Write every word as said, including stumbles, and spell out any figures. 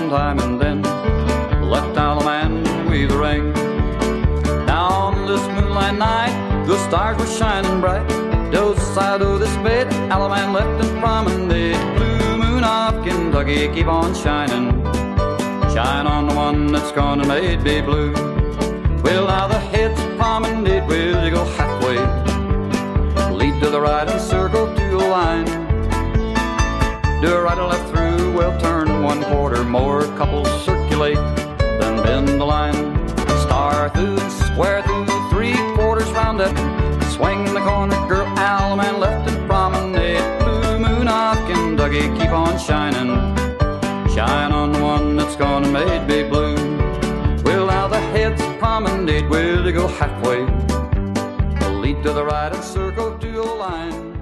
one time and then left Alaman to weave the ring. Now on this moonlight night, the stars were shining bright. Those side of this bed, Alaman left and promenade. Blue moon of Kentucky, keep on shining. Shine on the one that's gonna make me blue. Well, now the head's promenade, well, you go halfway. Lead to the right and circle to a line. Do a right or left through, well, turn one quarter. More couples circulate, then bend the line. Star through and square through, three quarters round up. Swing the corner, girl, Alaman left and promenade. Blue moon of Kentucky, keep on shining. Shine on the one that's gonna make me blue. Well, now the head's promenade, well, you go halfway. Lead to the right and circle to a line.